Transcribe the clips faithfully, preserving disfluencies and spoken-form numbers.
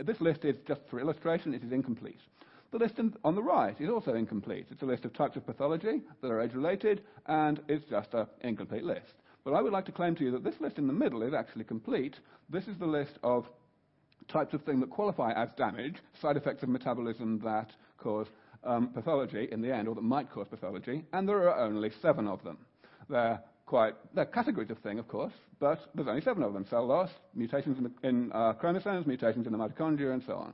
this list is just for illustration, it is incomplete. The list in, on the right is also incomplete. It's a list of types of pathology that are age-related, and it's just an incomplete list. But I would like to claim to you that this list in the middle is actually complete. This is the list of types of things that qualify as damage, side effects of metabolism that cause um, pathology in the end, or that might cause pathology, and there are only seven of them. They're quite, they're categories of thing, of course, but there's only seven of them. Cell loss, mutations in, the, in uh, chromosomes, mutations in the mitochondria, and so on.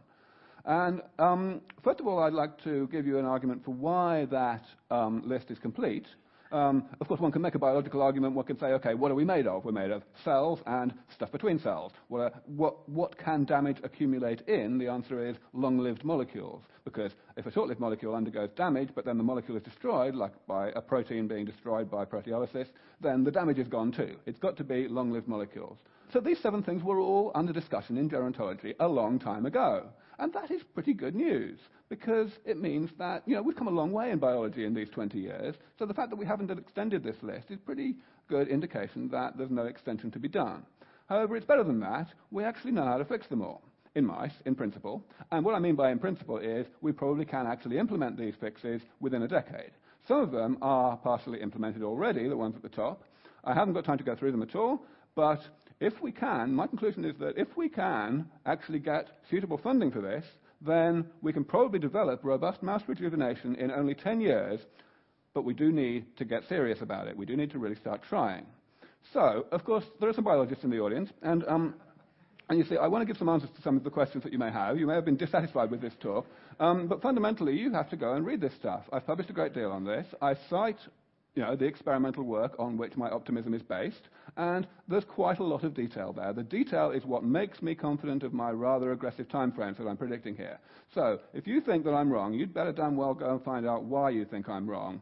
And um, first of all, I'd like to give you an argument for why that um, list is complete. Um, of course, one can make a biological argument. One can say, OK, what are we made of? We're made of cells and stuff between cells. What, are, what, what can damage accumulate in? The answer is long-lived molecules. Because if a short-lived molecule undergoes damage, but then the molecule is destroyed, like by a protein being destroyed by proteolysis, then the damage is gone too. It's got to be long-lived molecules. So these seven things were all under discussion in gerontology a long time ago. And that is pretty good news, because it means that, you know, we've come a long way in biology in these twenty years. So the fact that we haven't extended this list is pretty good indication that there's no extension to be done. However, it's better than that. We actually know how to fix them all, in mice, in principle. And what I mean by in principle is we probably can actually implement these fixes within a decade. Some of them are partially implemented already, the ones at the top. I haven't got time to go through them at all, but if we can, my conclusion is that if we can actually get suitable funding for this, then we can probably develop robust mouse rejuvenation in only ten years, but we do need to get serious about it. We do need to really start trying. So, of course, there are some biologists in the audience, and, um, and you see, I want to give some answers to some of the questions that you may have. You may have been dissatisfied with this talk, um, but fundamentally, you have to go and read this stuff. I've published a great deal on this. I cite you know, the experimental work on which my optimism is based, and there's quite a lot of detail there. The detail is what makes me confident of my rather aggressive timeframes that I'm predicting here. So, if you think that I'm wrong, you'd better damn well go and find out why you think I'm wrong.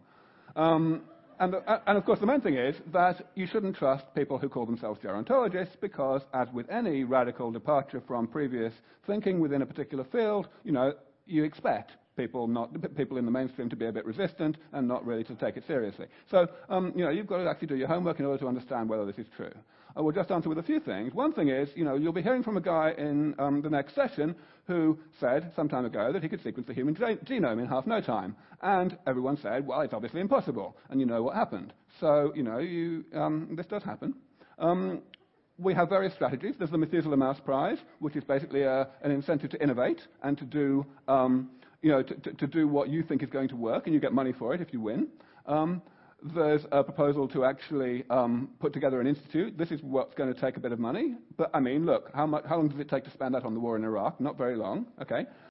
Um, and, the, and of course, the main thing is that you shouldn't trust people who call themselves gerontologists, because, as with any radical departure from previous thinking within a particular field, you know, you expect people not people in the mainstream to be a bit resistant and not really to take it seriously. So, um, you know, you've got to actually do your homework in order to understand whether this is true. I will just answer with a few things. One thing is, you know, you'll be hearing from a guy in um, the next session who said some time ago that he could sequence the human genome in half no time. And everyone said, well, it's obviously impossible. And you know what happened. So, you know, you, um, this does happen. Um, We have various strategies. There's the Methuselah Mouse Prize, which is basically a, an incentive to innovate and to do, um, you know, to, to, to do what you think is going to work, and you get money for it if you win. Um, there's a proposal to actually um, put together an institute. This is what's going to take a bit of money. But, I mean, look, how, much, how long does it take to spend that on the war in Iraq? Not very long, okay?